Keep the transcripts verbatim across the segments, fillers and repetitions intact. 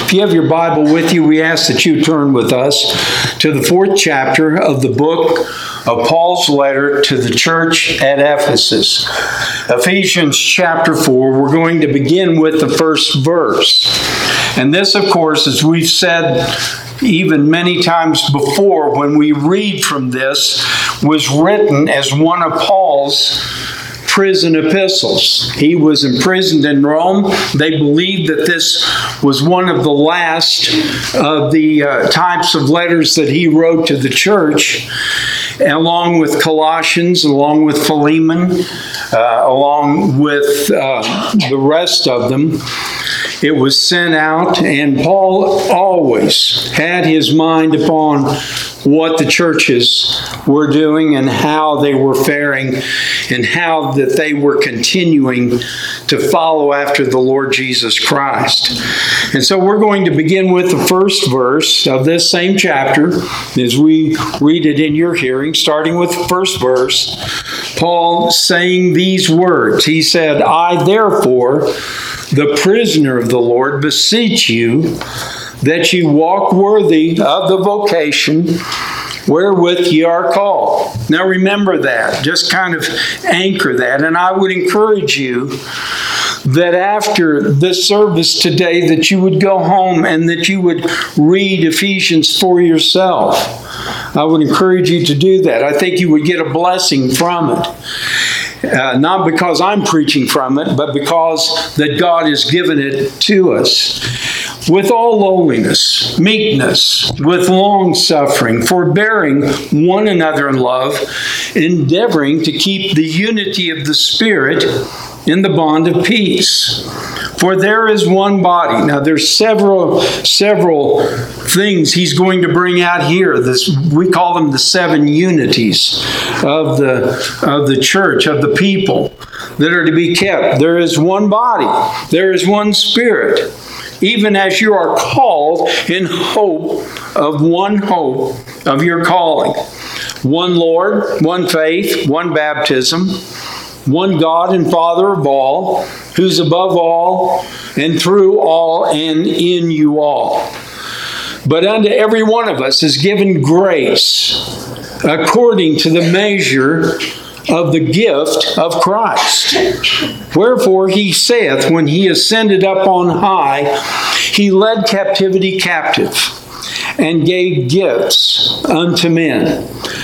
If you have your Bible with you, we ask that you turn with us to the fourth chapter of the book of Paul's letter to the church at Ephesus. Ephesians chapter four, we're going to begin with the first verse. And this, of course, as we've said even many times before, when we read from this, was written as one of Paul's prison epistles. He was imprisoned in Rome. They believed that this was one of the last of the uh, types of letters that he wrote to the church, along with Colossians, along with Philemon, uh, along with uh, the rest of them. It was sent out, and Paul always had his mind upon what the churches were doing and how they were faring and how that they were continuing to follow after the Lord Jesus Christ. And so we're going to begin with the first verse of this same chapter as we read it in your hearing, starting with the first verse. Paul saying these words. He said, I therefore, the prisoner of the Lord, beseech you that ye walk worthy of the vocation wherewith ye are called. Now remember that. Just kind of anchor that. And I would encourage you that after this service today, that you would go home and that you would read Ephesians for yourself. I would encourage you to do that. I think you would get a blessing from it. Uh, not because I'm preaching from it, but because that God has given it to us. With all lowliness, meekness, with long suffering, forbearing one another in love, endeavoring to keep the unity of the Spirit in the bond of peace. For there is one body. Now there's several several things he's going to bring out here. This we call them the seven unities of the of the church, of the people that are to be kept. There is one body. There is one Spirit. Even as you are called in hope of one hope of your calling. One Lord, one faith, one baptism, one God and Father of all, who's above all, and through all, and in you all. But unto every one of us is given grace according to the measure of the gift of Christ. Wherefore he saith, when he ascended up on high, he led captivity captive, and gave gifts unto men.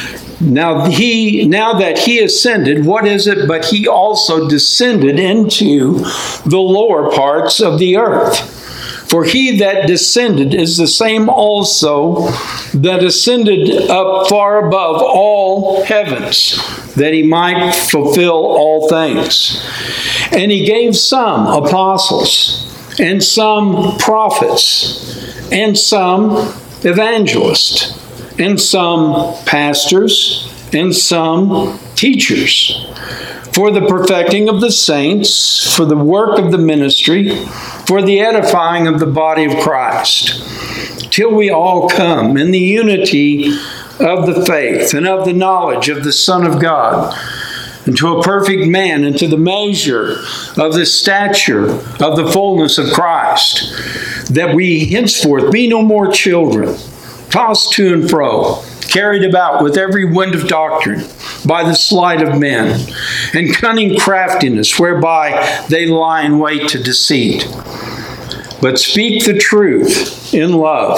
Now he, now that he ascended, what is it but he also descended into the lower parts of the earth? For he that descended is the same also that ascended up far above all heavens, that he might fulfill all things. And he gave some apostles, and some prophets, and some evangelists, and some pastors, and some teachers, for the perfecting of the saints, for the work of the ministry, for the edifying of the body of Christ, till we all come in the unity of the faith and of the knowledge of the Son of God, into a perfect man, into the measure of the stature of the fullness of Christ, that we henceforth be no more children, tossed to and fro, carried about with every wind of doctrine, by the sleight of men, and cunning craftiness, whereby they lie in wait to deceit. But speak the truth in love.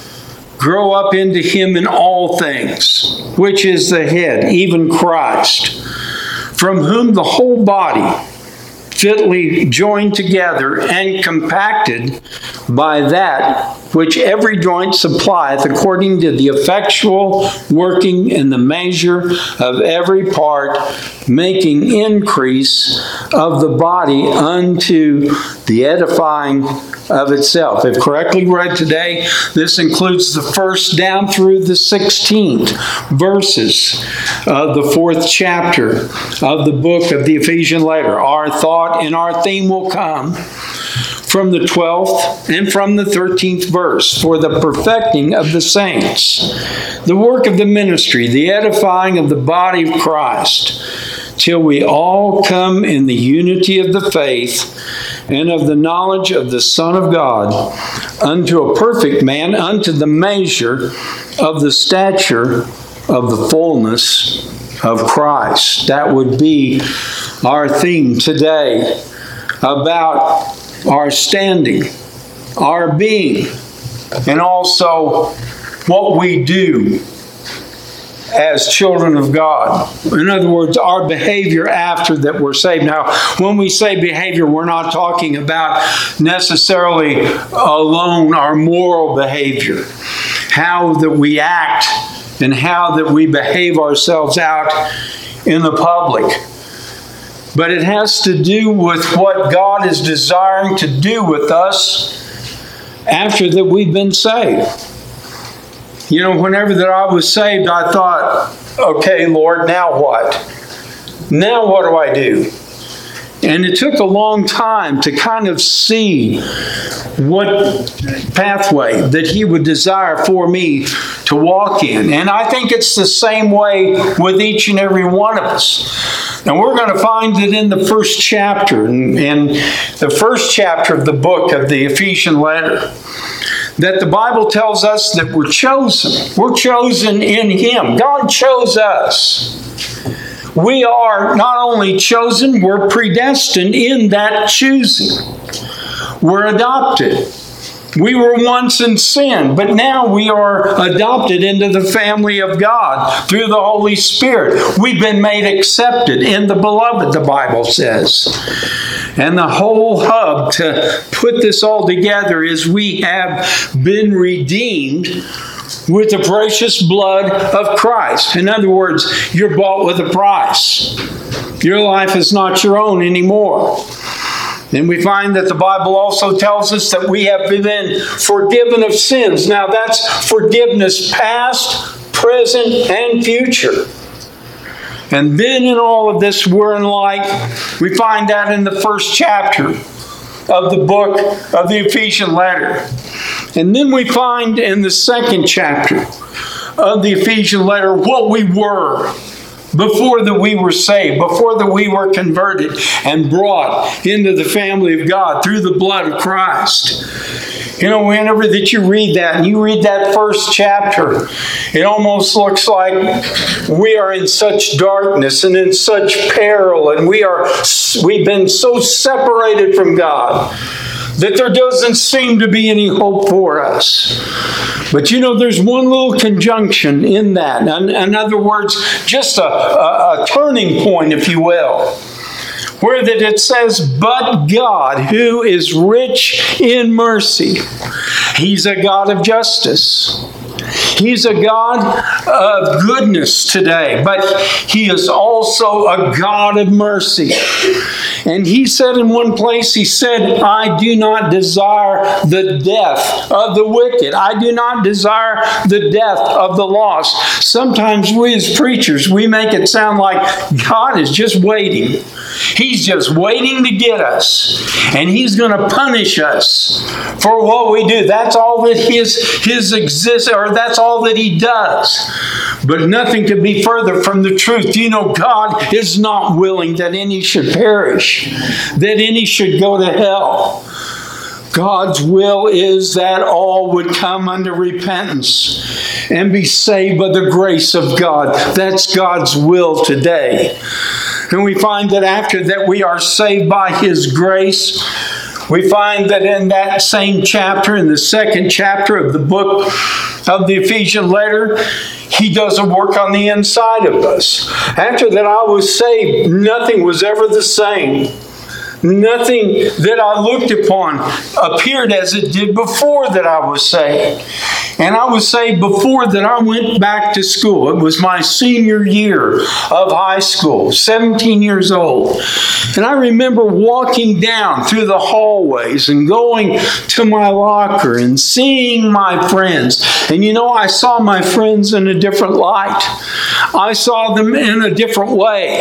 Grow up into him in all things, which is the head, even Christ, from whom the whole body, fitly joined together and compacted by that which every joint supplieth, according to the effectual working in the measure of every part, making increase of the body unto the edifying of itself. If correctly read today, this includes the first down through the sixteenth verses of the fourth chapter of the book of the Ephesian letter. Our thought and our theme will come from the twelfth and from the thirteenth verse, for the perfecting of the saints, the work of the ministry, the edifying of the body of Christ, till we all come in the unity of the faith and of the knowledge of the Son of God, unto a perfect man, unto the measure of the stature of the fullness of Christ. That would be our theme today, about our standing, our being, and also what we do as children of God. In other words, our behavior after that we're saved. Now, when we say behavior, we're not talking about necessarily alone our moral behavior, how that we act and how that we behave ourselves out in the public. But it has to do with what God is desiring to do with us after that we've been saved. You know, whenever that I was saved, I thought, okay, Lord, now what? Now what do I do? And it took a long time to kind of see what pathway that He would desire for me to walk in. And I think it's the same way with each and every one of us. And we're going to find it in the first chapter, in, in the first chapter of the book of the Ephesian letter, that the Bible tells us that we're chosen. We're chosen in Him. God chose us. We are not only chosen, we're predestined in that choosing. We're adopted. We were once in sin, but now we are adopted into the family of God through the Holy Spirit. We've been made accepted in the beloved, the Bible says. And the whole hub to put this all together is we have been redeemed with the precious blood of Christ. In other words, you're bought with a price. Your life is not your own anymore. And we find that the Bible also tells us that we have been forgiven of sins. Now that's forgiveness past, present, and future. And then in all of this, we're in light. We find that in the first chapter of the book of the Ephesian letter. And then we find in the second chapter of the Ephesian letter what we were before that we were saved, before that we were converted and brought into the family of God through the blood of Christ. You know, whenever that you read that, and you read that first chapter, it almost looks like we are in such darkness and in such peril, and we are, we've been so separated from God that there doesn't seem to be any hope for us. But you know, there's one little conjunction in that. In, in other words, just a, a, a turning point, if you will, where that it says, but God, who is rich in mercy, He's a God of justice. He's a God of goodness today, but He is also a God of mercy. And He said in one place, He said, I do not desire the death of the wicked. I do not desire the death of the lost. Sometimes we as preachers, we make it sound like God is just waiting. He's just waiting to get us. And He's going to punish us for what we do. That's all that His, his exists, or that's all that He does. But nothing could be further from the truth. You know, God is not willing that any should perish, that any should go to hell. God's will is that all would come unto repentance and be saved by the grace of God. That's God's will today. And we find that after that we are saved by His grace, we find that in that same chapter, in the second chapter of the book of the Ephesian letter, He does a work on the inside of us. After that I was saved, nothing was ever the same. Nothing that I looked upon appeared as it did before that I was saved. And I was saved before that I went back to school. It was my senior year of high school, seventeen years old. And I remember walking down through the hallways and going to my locker and seeing my friends. And you know, I saw my friends in a different light. I saw them in a different way.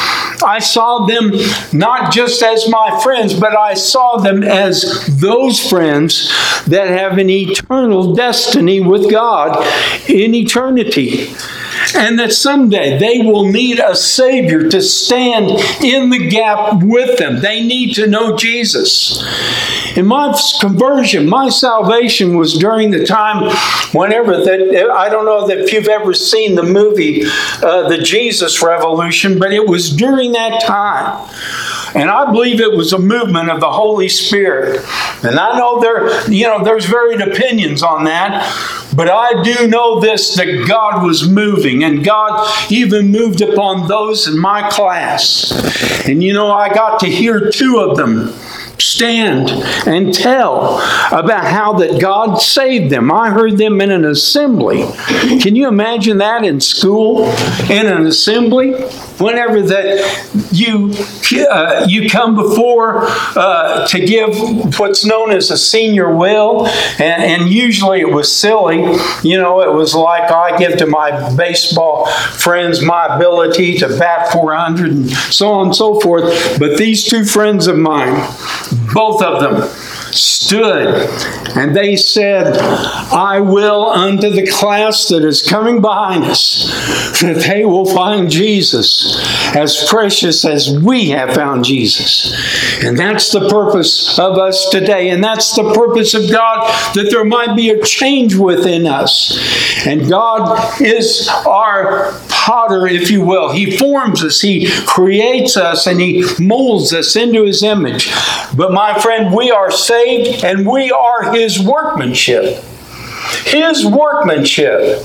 I saw them not just as my friends, but I saw them as those friends that have an eternal destiny with God in eternity. and that someday they will need a Savior to stand in the gap with them. They need to know Jesus. In my conversion, my salvation was during the time whenever that, I don't know if you've ever seen the movie, uh, The Jesus Revolution, but it was during that time. And I believe it was a movement of the Holy Spirit. And I know there, you know, there's varied opinions on that, but I do know this, that God was moving, and God even moved upon those in my class. And you know, I got to hear two of them stand and tell about how that God saved them. I heard them in an assembly. Can you imagine that in school, in an assembly? Whenever that you uh, you come before uh, to give what's known as a senior will, and, and usually it was silly. You know, it was like I give to my baseball friends my ability to bat four hundred and so on and so forth. But these two friends of mine, both of them, stood and they said, I will unto the class that is coming behind us, that they will find Jesus as precious as we have found Jesus. And that's the purpose of us today. And that's the purpose of God, that there might be a change within us. And God is our potter, if you will. He forms us, He creates us, and He molds us into His image. But my friend, we are saved and we are His workmanship. His workmanship.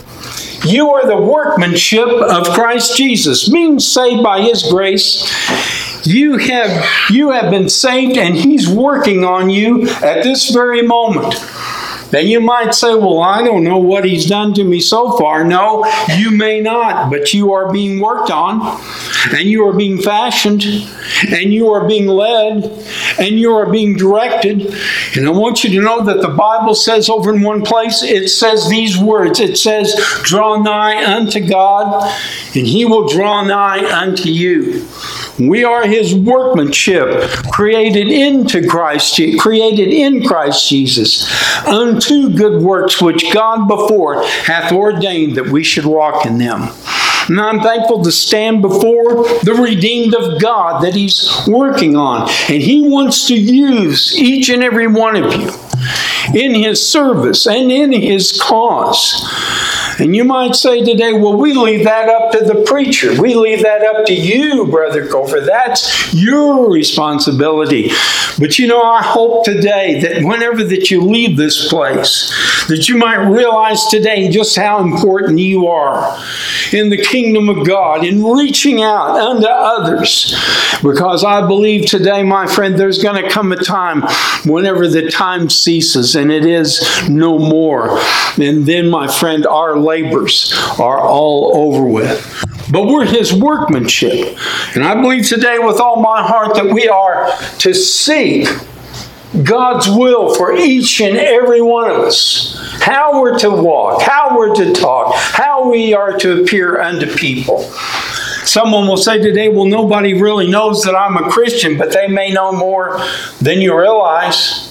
You are the workmanship of Christ Jesus, being saved by His grace. You have, you have been saved, and He's working on you at this very moment. Now you might say, well, I don't know what He's done to me so far. No, you may not, but you are being worked on, and you are being fashioned, and you are being led, and you are being directed. And I want you to know that the Bible says over in one place, it says these words. It says, draw nigh unto God, and He will draw nigh unto you. We are His workmanship, created into Christ, created in Christ Jesus, unto good works which God before hath ordained that we should walk in them. And I'm thankful to stand before the redeemed of God that He's working on. And He wants to use each and every one of you in His service and in His cause. And you might say today, well, we leave that up to the preacher. We leave that up to you, Brother Cofer. That's your responsibility. But you know, I hope today that whenever that you leave this place, that you might realize today just how important you are in the kingdom of God, in reaching out unto others. Because I believe today, my friend, there's going to come a time whenever the time ceases and it is no more. And then, my friend, our labors are all over with. But we're His workmanship. And I believe today with all my heart that we are to seek God's will for each and every one of us. How we're to walk, how we're to talk, how we are to appear unto people. Someone will say today, well, nobody really knows that I'm a Christian, but they may know more than you realize.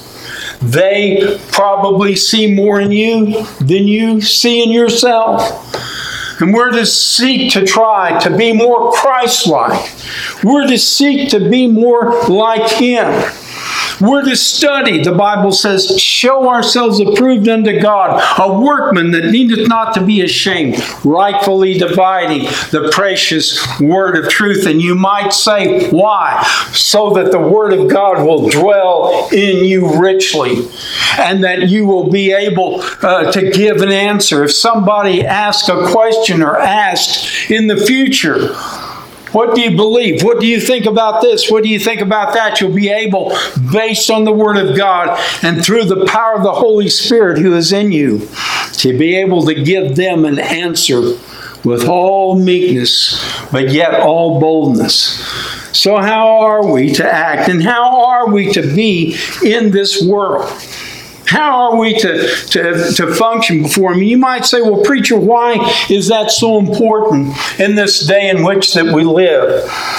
They probably see more in you than you see in yourself. And we're to seek to try to be more Christ-like. We're to seek to be more like Him. We're to study, the Bible says, show ourselves approved unto God, a workman that needeth not to be ashamed, rightfully dividing the precious word of truth. And you might say, why? So that the word of God will dwell in you richly, and that you will be able uh, to give an answer. If somebody asks a question or asks in the future, what do you believe? What do you think about this? What do you think about that? You'll be able, based on the Word of God and through the power of the Holy Spirit who is in you, to be able to give them an answer with all meekness, but yet all boldness. So how are we to act, and how are we to be in this world? How are we to, to, to function before Him? You might say, well, preacher, why is that so important in this day in which that we live?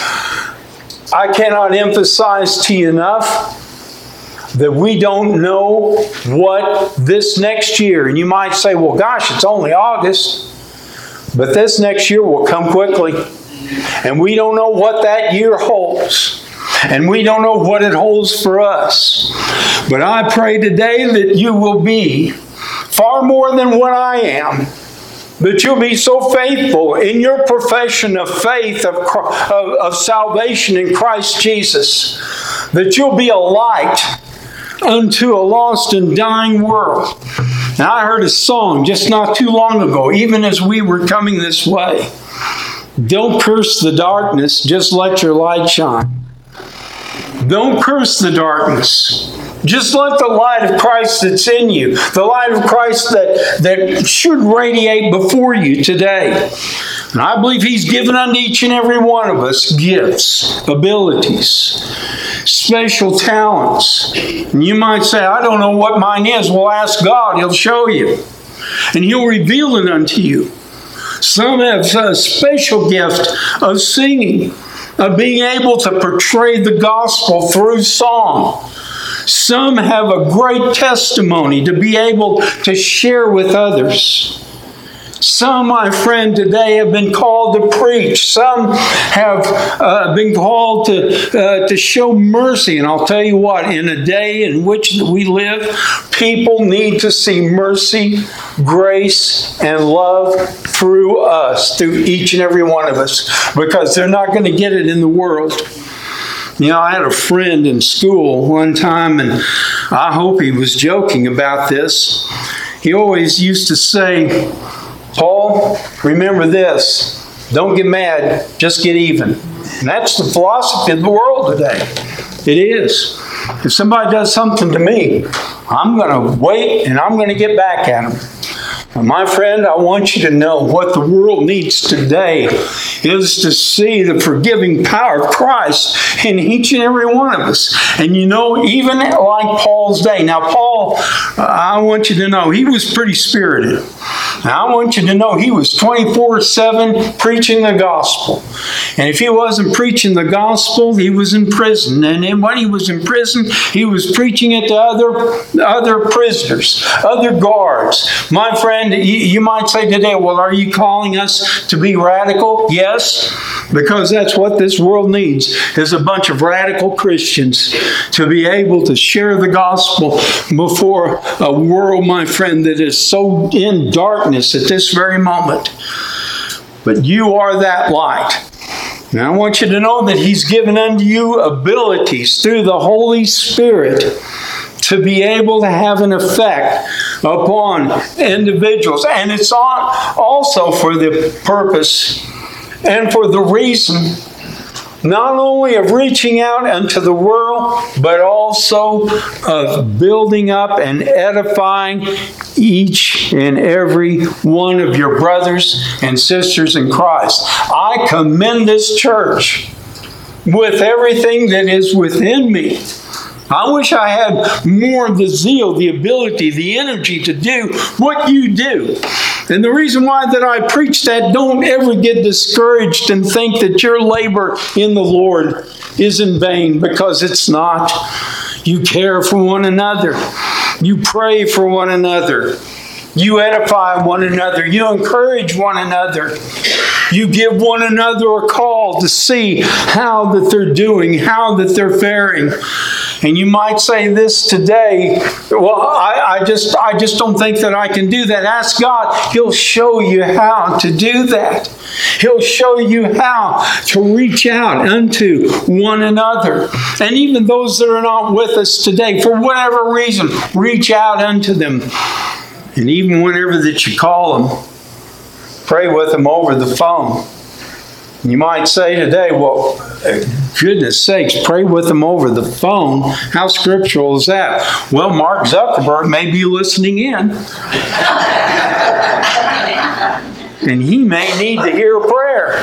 I cannot emphasize to you enough that we don't know what this next year, and you might say, well, gosh, it's only August. But this next year will come quickly. And we don't know what that year holds. And we don't know what it holds for us. But I pray today that you will be far more than what I am. That you'll be so faithful in your profession of faith, of, of, of salvation in Christ Jesus, that you'll be a light unto a lost and dying world. Now, I heard a song just not too long ago, even as we were coming this way. Don't curse the darkness, just let your light shine. Don't curse the darkness. Just let the light of Christ that's in you, the light of Christ that, that should radiate before you today. And I believe He's given unto each and every one of us gifts, abilities, special talents. And you might say, I don't know what mine is. Well, ask God. He'll show you. And He'll reveal it unto you. Some have a special gift of singing, of being able to portray the gospel through song. Some have a great testimony to be able to share with others. Some, my friend, today have been called to preach. Some have uh, been called to, uh, to show mercy. And I'll tell you what, in a day in which we live, people need to see mercy, grace, and love through us, through each and every one of us, because they're not going to get it in the world. You know, I had a friend in school one time, and I hope he was joking about this. He always used to say, Paul, remember this, don't get mad, just get even. And that's the philosophy of the world today. It is. If somebody does something to me, I'm going to wait and I'm going to get back at them. My friend, I want you to know what the world needs today is to see the forgiving power of Christ in each and every one of us. And you know, even like Paul's day. Now, Paul, I want you to know, he was pretty spirited. Now, I want you to know he was twenty-four seven preaching the gospel. And if he wasn't preaching the gospel, he was in prison. And then when he was in prison, he was preaching it to other, other prisoners, other guards. My friend, you, you might say today, well, are you calling us to be radical? Yes, because that's what this world needs, is a bunch of radical Christians to be able to share the gospel before a world, my friend, that is so in darkness at this very moment. But you are that light. And I want you to know that He's given unto you abilities through the Holy Spirit to be able to have an effect upon individuals. And it's also for the purpose and for the reason not only of reaching out unto the world, but also of building up and edifying each and every one of your brothers and sisters in Christ. I commend this church with everything that is within me. I wish I had more of the zeal, the ability, the energy to do what you do. And the reason why that I preach that, don't ever get discouraged and think that your labor in the Lord is in vain, because it's not. You care for one another. You pray for one another. You edify one another. You encourage one another. You give one another a call to see how that they're doing, how that they're faring. And you might say this today, well, I, I just I just don't think that I can do that. Ask God. He'll show you how to do that. He'll show you how to reach out unto one another. And even those that are not with us today, for whatever reason, reach out unto them. And even whenever that you call them, pray with them over the phone. You might say today, well, goodness sakes, pray with them over the phone. How scriptural is that? Well, Mark Zuckerberg may be listening in. And he may need to hear a prayer.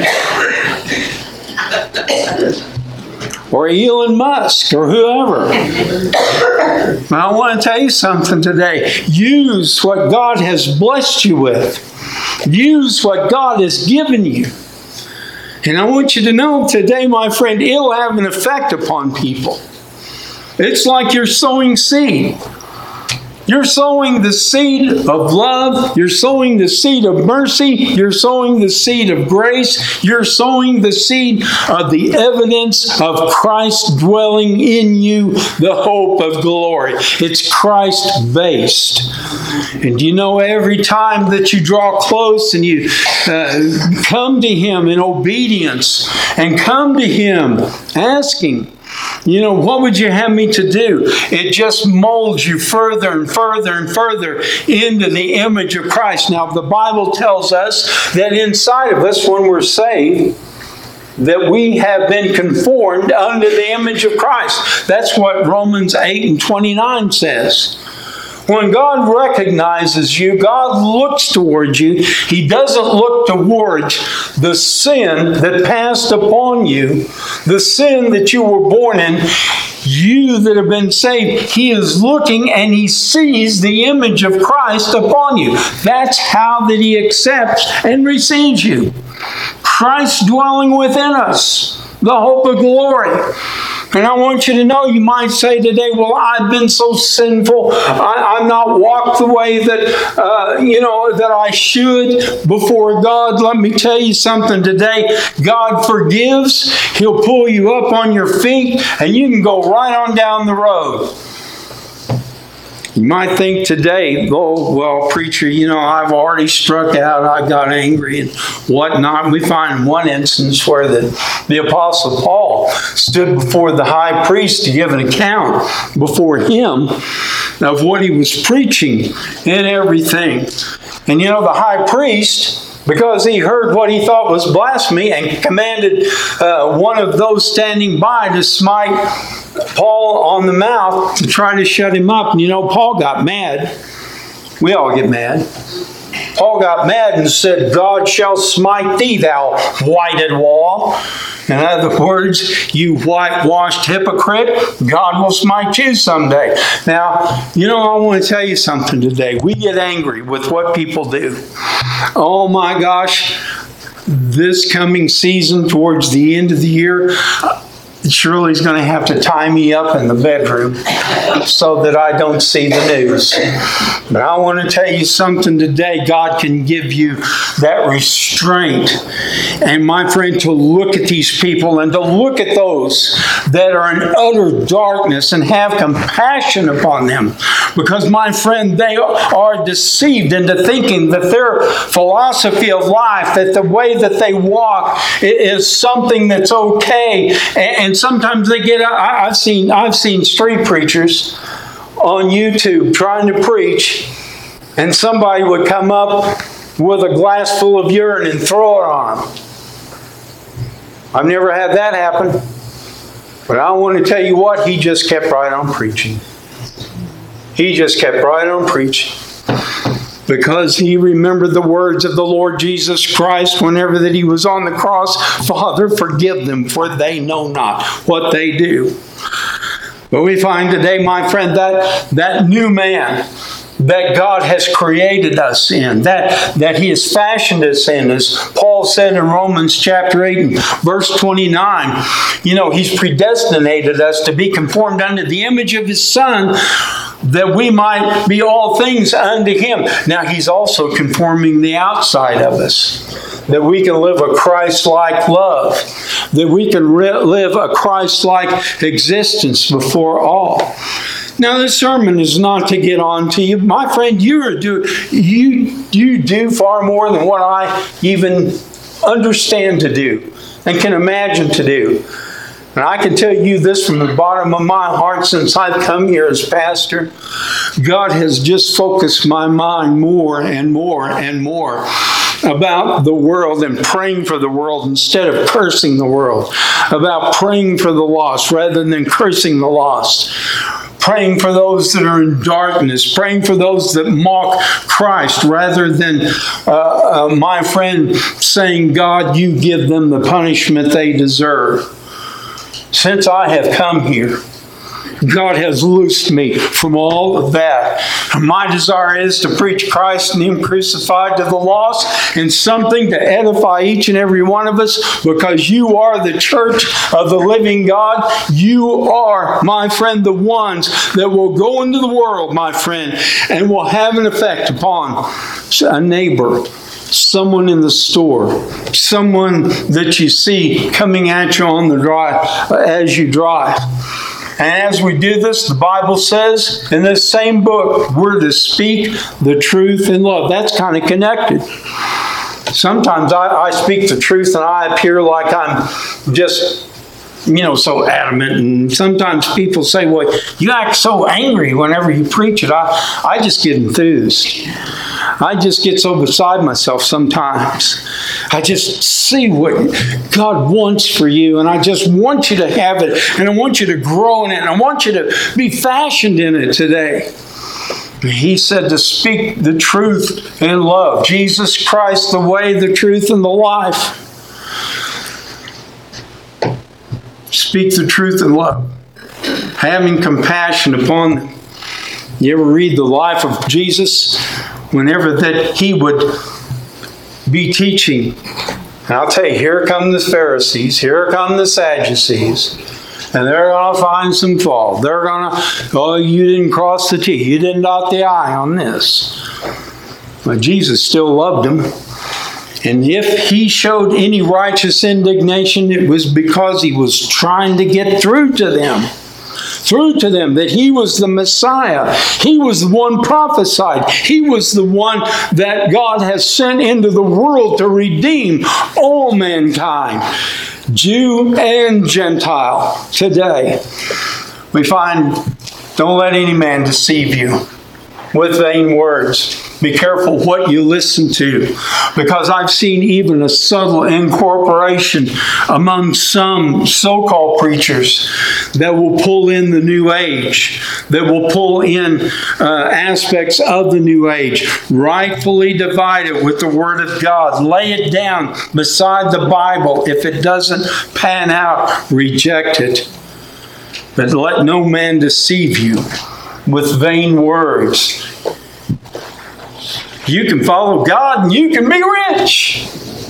Or Elon Musk, or whoever. I want to tell you something today. Use what God has blessed you with. Use what God has given you. And I want you to know today, my friend, it'll have an effect upon people. It's like you're sowing seed. You're sowing the seed of love. You're sowing the seed of mercy. You're sowing the seed of grace. You're sowing the seed of the evidence of Christ dwelling in you, the hope of glory. It's Christ-based. And you know, every time that you draw close and you uh, come to Him in obedience and come to Him asking, you know, what would you have me to do? It just molds you further and further and further into the image of Christ. Now, the Bible tells us that inside of us, when we're saved, that we have been conformed unto the image of Christ. That's what Romans eight and twenty-nine says. When God recognizes you, God looks towards you. He doesn't look towards the sin that passed upon you, the sin that you were born in. You that have been saved, He is looking and He sees the image of Christ upon you. That's how that He accepts and receives you. Christ dwelling within us, the hope of glory. And I want you to know, you might say today, well, I've been so sinful. I, I've not walked the way that, uh, you know, that I should before God. Let me tell you something today. God forgives. He'll pull you up on your feet and you can go right on down the road. You might think today, oh, well, preacher, you know, I've already struck out. I got angry and whatnot. We find one instance where the, the Apostle Paul stood before the high priest to give an account before him of what he was preaching and everything. And, you know, the high priest, because he heard what he thought was blasphemy and commanded uh, one of those standing by to smite Paul on the mouth to try to shut him up. And you know, Paul got mad. We all get mad. Paul got mad and said, God shall smite thee, thou whited wall. In other words, you whitewashed hypocrite, God will smite you someday. Now, you know, I want to tell you something today. We get angry with what people do. Oh my gosh, this coming season towards the end of the year, Shirley's going to have to tie me up in the bedroom so that I don't see the news. But I want to tell you something today. God can give you that restraint. And my friend, to look at these people and to look at those that are in utter darkness and have compassion upon them. Because my friend, they are deceived into thinking that their philosophy of life, that the way that they walk is something that's okay. And sometimes they get, I've seen, I've seen street preachers on YouTube trying to preach, and somebody would come up with a glass full of urine and throw it on them. I've never had that happen. But I want to tell you what, he just kept right on preaching. He just kept right on preaching. Because he remembered the words of the Lord Jesus Christ whenever that he was on the cross. Father, forgive them, for they know not what they do. But we find today, my friend, that that new man that God has created us in, that, that He has fashioned us in, as Paul said in Romans chapter eight and verse twenty-nine, you know, He's predestinated us to be conformed unto the image of His Son, that we might be all things unto Him. Now, He's also conforming the outside of us, that we can live a Christ-like love, that we can re- live a Christ-like existence before all. Now, this sermon is not to get on to you. My friend, you are do you you do far more than what I even understand to do and can imagine to do. And I can tell you this from the bottom of my heart, since I've come here as pastor, God has just focused my mind more and more and more about the world and praying for the world instead of cursing the world, about praying for the lost rather than cursing the lost. Praying for those that are in darkness, praying for those that mock Christ, rather than, uh, uh, my friend, saying, God, you give them the punishment they deserve. Since I have come here, God has loosed me from all of that. And my desire is to preach Christ and Him crucified to the lost, and something to edify each and every one of us, because you are the church of the living God. You are, my friend, the ones that will go into the world, my friend, and will have an effect upon a neighbor, someone in the store, someone that you see coming at you on the drive as you drive. And as we do this, the Bible says in this same book, we're to speak the truth in love. That's kind of connected. Sometimes I, I speak the truth and I appear like I'm just, you know, so adamant. And sometimes people say, well, you act so angry whenever you preach it. I, I just get enthused. I just get so beside myself sometimes. I just see what God wants for you, and I just want you to have it, and I want you to grow in it, and I want you to be fashioned in it today. He said to speak the truth in love. Jesus Christ, the way, the truth, and the life. Speak the truth in love. Having compassion upon them. You ever read the life of Jesus? Whenever that He would be teaching, and I'll tell you, here come the Pharisees, here come the Sadducees, and they're going to find some fault. They're going to, oh, you didn't cross the T, you didn't dot the I on this. But Jesus still loved them. And if He showed any righteous indignation, it was because He was trying to get through to them. Through to them that He was the Messiah. He was the one prophesied. He was the one that God has sent into the world to redeem all mankind, Jew and Gentile. Today, we find, don't let any man deceive you with vain words. Be careful what you listen to, because I've seen even a subtle incorporation among some so-called preachers that will pull in the New Age, that will pull in uh, aspects of the New Age, rightfully divide it with the Word of God, lay it down beside the Bible. If it doesn't pan out, reject it. But let no man deceive you with vain words. You can follow God and you can be rich.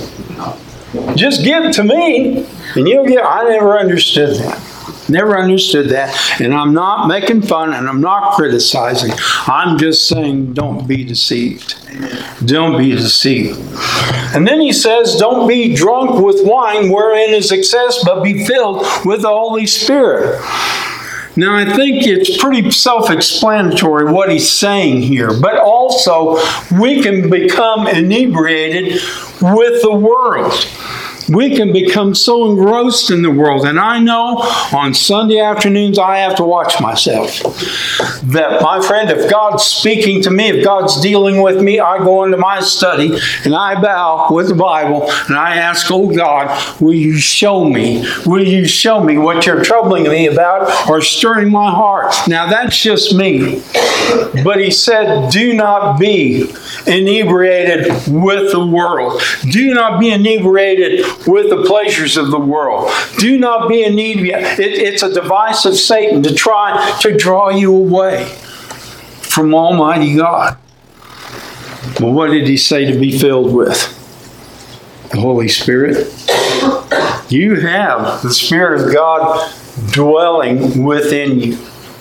Just give to me and you'll get. I never understood that. Never understood that. And I'm not making fun and I'm not criticizing. I'm just saying don't be deceived. Don't be deceived. And then he says, don't be drunk with wine wherein is excess, but be filled with the Holy Spirit. Now, I think it's pretty self-explanatory what he's saying here, but also we can become inebriated with the world. We can become so engrossed in the world. And I know on Sunday afternoons I have to watch myself. That, my friend, if God's speaking to me, if God's dealing with me, I go into my study and I bow with the Bible and I ask, oh God, will you show me? Will you show me what you're troubling me about or stirring my heart? Now that's just me. But he said, do not be inebriated with the world. Do not be inebriated with the pleasures of the world. Do not be inebriated. It, it's a device of Satan to try to draw you away from Almighty God. Well, what did he say to be filled with? The Holy Spirit. You have the Spirit of God dwelling within you.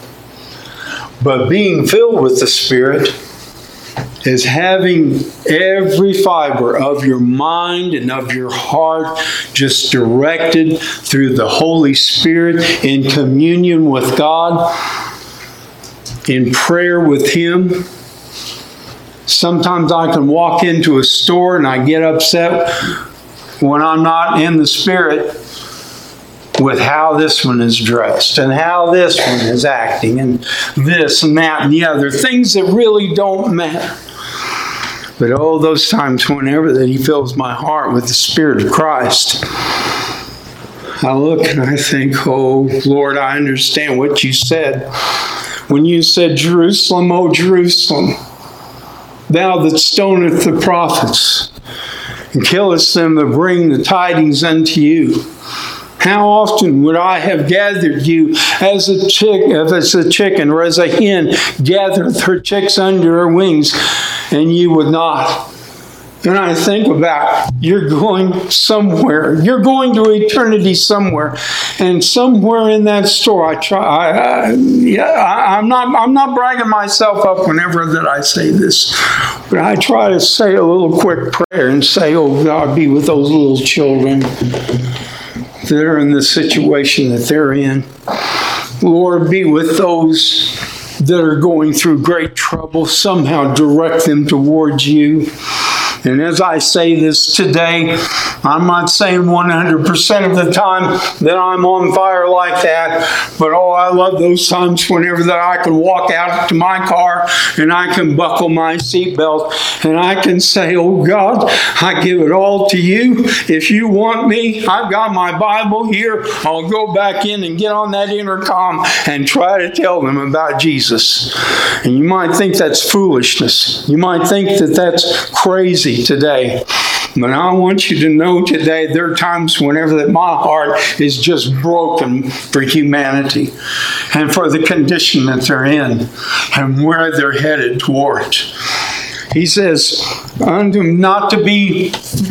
But being filled with the Spirit is having every fiber of your mind and of your heart just directed through the Holy Spirit in communion with God, in prayer with Him. Sometimes I can walk into a store and I get upset when I'm not in the Spirit with how this one is dressed and how this one is acting and this and that and the other. Things that really don't matter. But oh, those times whenever that He fills my heart with the Spirit of Christ, I look and I think, oh, Lord, I understand what you said. When you said, Jerusalem, O Jerusalem, thou that stonest the prophets, and killest them that bring the tidings unto you. How often would I have gathered you as a chick, as a chicken or as a hen gathereth her chicks under her wings, and you would not? And I think about, you're going somewhere. You're going to eternity somewhere, and somewhere in that store, I try. I, I, yeah, I, I'm not. I'm not bragging myself up whenever that I say this, but I try to say a little quick prayer and say, "Oh God, be with those little children that are in the situation that they're in. Lord, be with those that are going through great trouble. Somehow direct them towards you." And as I say this today, I'm not saying one hundred percent of the time that I'm on fire like that, but oh, I love those times whenever that I can walk out to my car and I can buckle my seatbelt and I can say, "Oh God, I give it all to you. If you want me, I've got my Bible here. I'll go back in and get on that intercom and try to tell them about Jesus." And you might think that's foolishness. You might think that that's crazy today. But I want you to know today, there are times whenever that my heart is just broken for humanity and for the condition that they're in and where they're headed towards. He says, unto not to be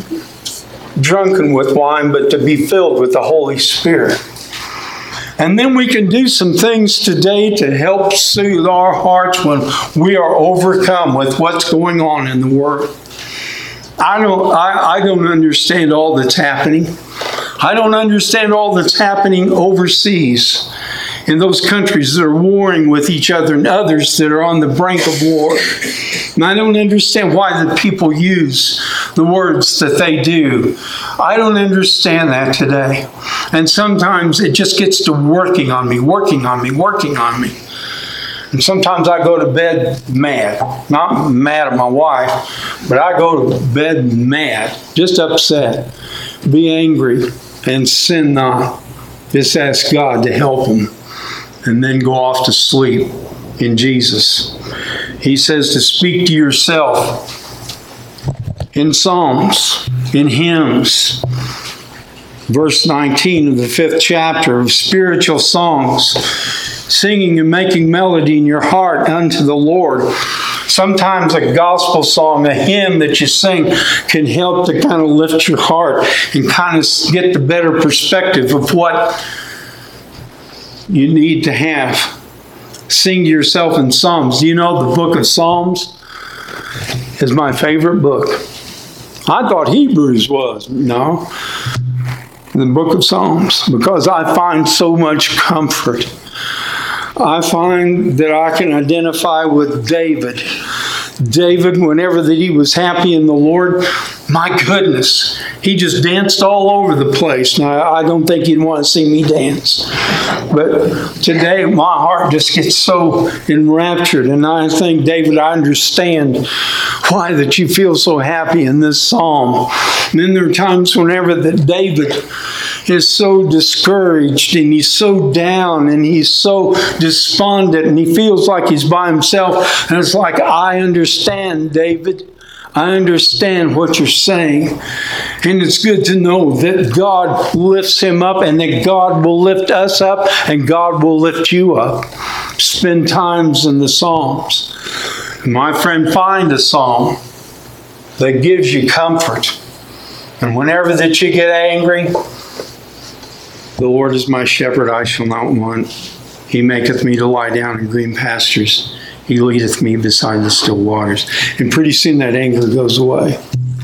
drunken with wine, but to be filled with the Holy Spirit. And then we can do some things today to help soothe our hearts when we are overcome with what's going on in the world. I don't, I, I don't understand all that's happening. I don't understand all that's happening overseas in those countries that are warring with each other and others that are on the brink of war. And I don't understand why the people use the words that they do. I don't understand that today. And sometimes it just gets to working on me, working on me, working on me. And sometimes I go to bed mad. Not mad at my wife, but I go to bed mad, just upset. Be angry and sin not. Just ask God to help them. And then go off to sleep in Jesus. He says to speak to yourself in psalms, in hymns. Verse nineteen of the fifth chapter of spiritual songs, singing and making melody in your heart unto the Lord. Sometimes a gospel song, a hymn that you sing can help to kind of lift your heart and kind of get the better perspective of what you need to have. Sing to yourself in Psalms. Do you know the book of Psalms is my favorite book? I thought Hebrews was. No. The book of Psalms, because I find so much comfort. I find that I can identify with David. David, whenever that he was happy in the Lord, my goodness, he just danced all over the place. Now, I don't think you'd want to see me dance. But today, my heart just gets so enraptured. And I think, David, I understand why that you feel so happy in this psalm. And then there are times whenever that David is so discouraged and he's so down and he's so despondent and he feels like he's by himself. And it's like, I understand, David. I understand what you're saying. And it's good to know that God lifts him up and that God will lift us up and God will lift you up. Spend times in the Psalms. My friend, find a psalm that gives you comfort. And whenever that you get angry, the Lord is my shepherd, I shall not want. He maketh me to lie down in green pastures. He leadeth me beside the still waters. And pretty soon that anger goes away.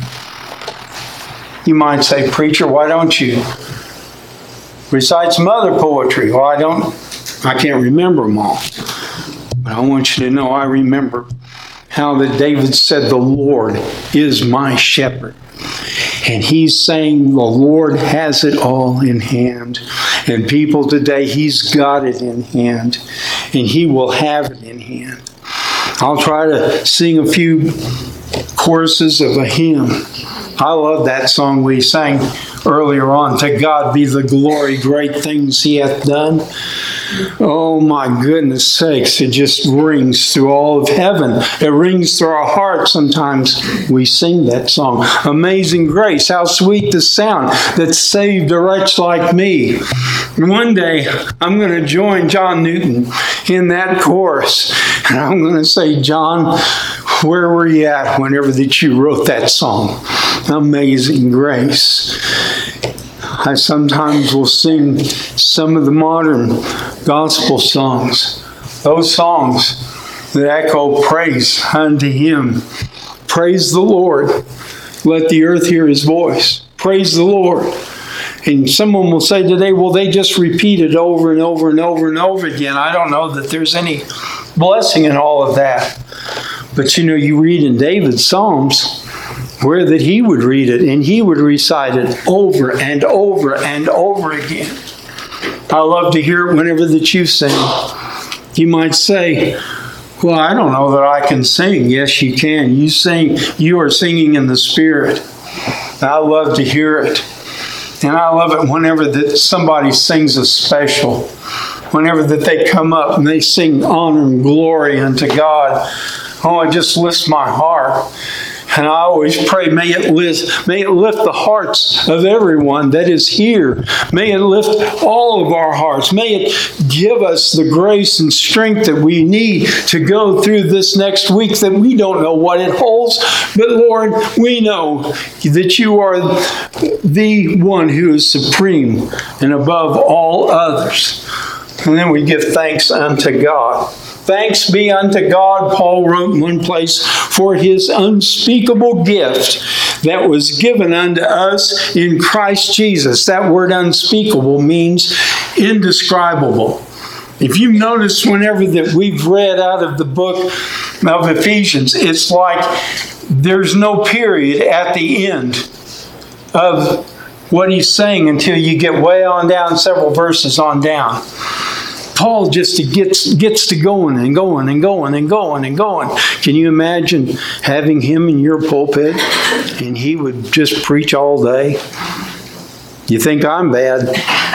You might say, preacher, why don't you recite some other poetry? Well, I don't, I can't remember them all. But I want you to know I remember how that David said, the Lord is my shepherd. And he's saying the Lord has it all in hand. And people today, he's got it in hand. And he will have it in hand. I'll try to sing a few choruses of a hymn. I love that song we sang earlier on. To God be the glory, great things he hath done. Oh my goodness sakes, it just rings through all of heaven. It rings through our hearts. Sometimes we sing that song. Amazing grace, how sweet the sound that saved a wretch like me. And one day I'm going to join John Newton in that chorus. And I'm going to say, John, where were you at whenever that you wrote that song? Amazing grace. I sometimes will sing some of the modern gospel songs. Those songs that echo praise unto him. Praise the Lord. Let the earth hear his voice. Praise the Lord. And someone will say today, well, they just repeat it over and over and over and over again. I don't know that there's any blessing in all of that. But you know, you read in David's Psalms where that he would read it and he would recite it over and over and over again. I love to hear it whenever that you sing. You might say, well, I don't know that I can sing. Yes, you can. You sing. You are singing in the Spirit. I love to hear it. And I love it whenever that somebody sings a special. Whenever that they come up and they sing honor and glory unto God. Oh, it just lifts my heart. And I always pray, may it lift, may it lift the hearts of everyone that is here. May it lift all of our hearts. May it give us the grace and strength that we need to go through this next week that we don't know what it holds. But Lord, we know that you are the one who is supreme and above all others. And then we give thanks unto God. Thanks be unto God, Paul wrote in one place, for his unspeakable gift that was given unto us in Christ Jesus. That word unspeakable means indescribable. If you notice whenever that we've read out of the book of Ephesians, it's like there's no period at the end of what he's saying until you get way on down, several verses on down. Paul just gets gets to going and going and going and going and going. Can you imagine having him in your pulpit and he would just preach all day? You think I'm bad?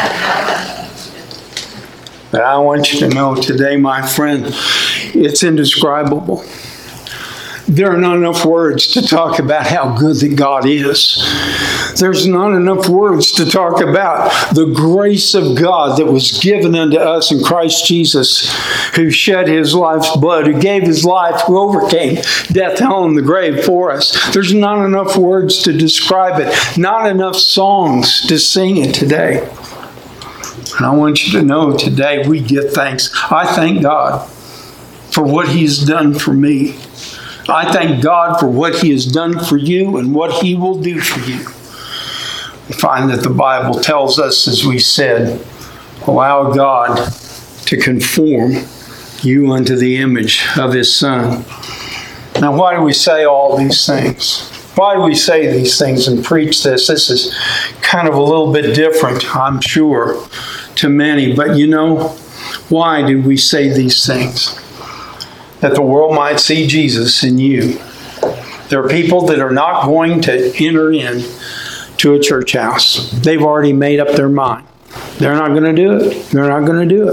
But I want you to know today, my friend, it's indescribable. There are not enough words to talk about how good that God is. There's not enough words to talk about the grace of God that was given unto us in Christ Jesus, who shed his life's blood, who gave his life, who overcame death, hell, and the grave for us. There's not enough words to describe it, not enough songs to sing it today. And I want you to know today we give thanks. I thank God for what he's done for me. I thank God for what he has done for you and what he will do for you. We find that the Bible tells us, as we said, allow God to conform you unto the image of his Son. Now, why do we say all these things? Why do we say these things and preach this? This is kind of a little bit different, I'm sure, to many. But you know, why do we say these things? That the world might see Jesus in you. There are people that are not going to enter in to a church house. They've already made up their mind. They're not going to do it. They're not going to do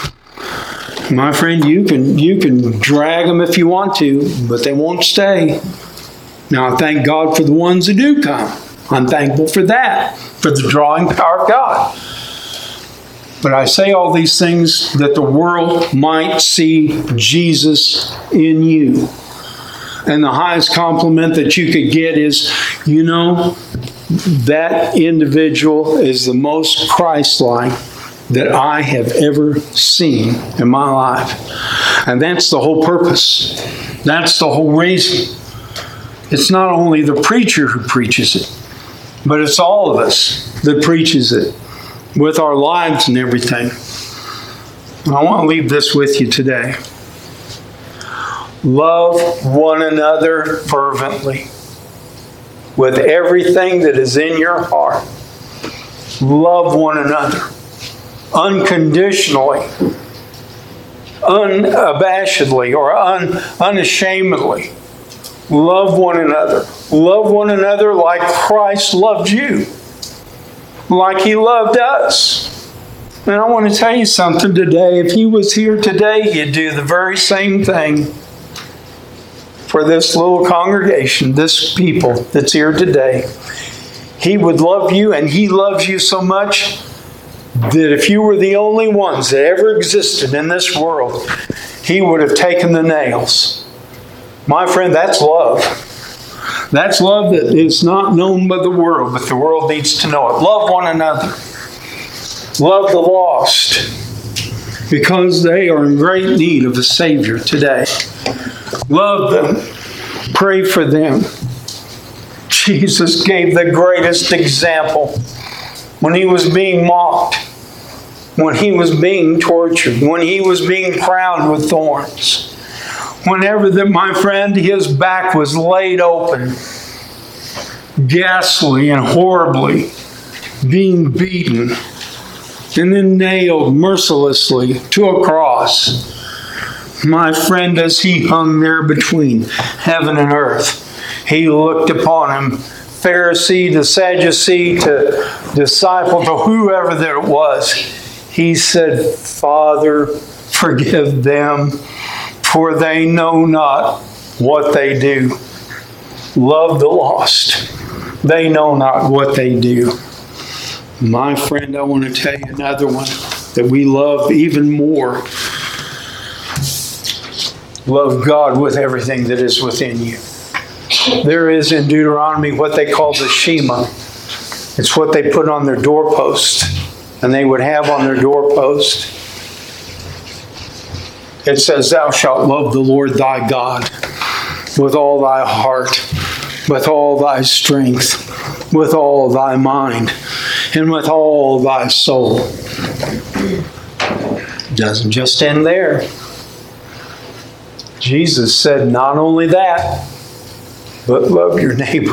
it. My friend, you can you can drag them if you want to, but they won't stay. Now, I thank God for the ones that do come. I'm thankful for that, for the drawing power of God. But I say all these things that the world might see Jesus in you. And the highest compliment that you could get is, you know, that individual is the most Christ-like that I have ever seen in my life. And that's the whole purpose. That's the whole reason. It's not only the preacher who preaches it, but it's all of us that preaches it with our lives and everything. And I want to leave this with you today. Love one another fervently with everything that is in your heart. Love one another unconditionally, unabashedly, or un, unashamedly. Love one another. Love one another like Christ loved you. like He loved us. And I want to tell you something today. If He was here today, He'd do the very same thing for this little congregation, this people that's here today. He would love you, and He loves you so much that if you were the only ones that ever existed in this world, He would have taken the nails. My friend, that's love. That's love that is not known by the world, but the world needs to know it. Love one another. Love the lost, because they are in great need of a Savior today. Love them. Pray for them. Jesus gave the greatest example when He was being mocked, when He was being tortured, when He was being crowned with thorns. Whenever that, my friend, His back was laid open, ghastly and horribly, being beaten, and then nailed mercilessly to a cross. My friend, as He hung there between heaven and earth, He looked upon him, Pharisee to Sadducee to disciple to whoever there was. He said, Father, forgive them, for they know not what they do. Love the lost. They know not what they do. My friend, I want to tell you another one that we love even more. Love God with everything that is within you. There is in Deuteronomy what they call the Shema. It's what they put on their doorpost, and they would have on their doorpost. It says, Thou shalt love the Lord thy God with all thy heart, with all thy strength, with all thy mind, and with all thy soul. It doesn't just end there. Jesus said not only that, but love your neighbor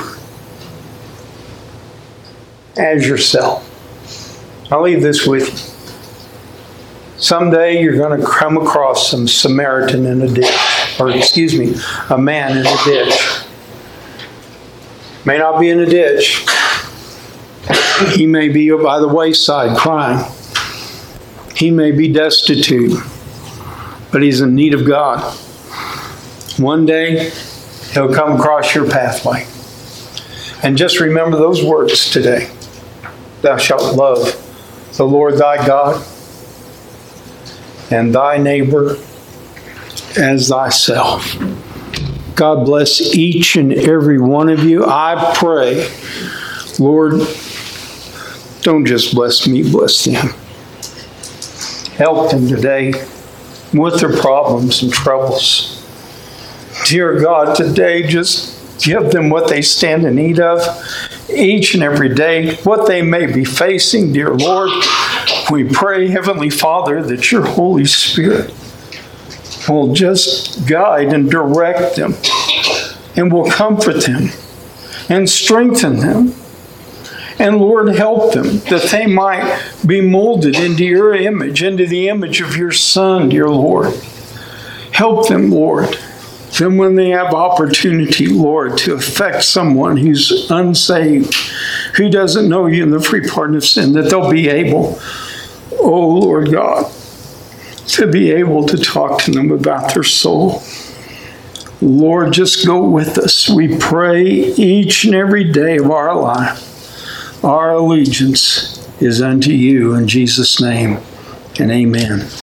as yourself. I'll leave this with you. Someday you're going to come across some Samaritan in a ditch, or excuse me, a man in a ditch. May not be in a ditch. He may be by the wayside crying. He may be destitute, but he's in need of God. One day, he'll come across your pathway. And just remember those words today. Thou shalt love the Lord thy God and thy neighbor as thyself. God bless each and every one of you. I pray, Lord, don't just bless me, bless them. Help them today with their problems and troubles. Dear God, today just give them what they stand in need of each and every day, what they may be facing, dear Lord. We pray, Heavenly Father, that your Holy Spirit will just guide and direct them and will comfort them and strengthen them. And Lord, help them that they might be molded into your image, into the image of your Son, dear Lord. Help them, Lord. Then when they have opportunity, Lord, to affect someone who's unsaved, who doesn't know you in the free pardon of sin, that they'll be able, oh Lord God, to be able to talk to them about their soul. Lord, just go with us. We pray each and every day of our life. Our allegiance is unto you in Jesus' name, and amen.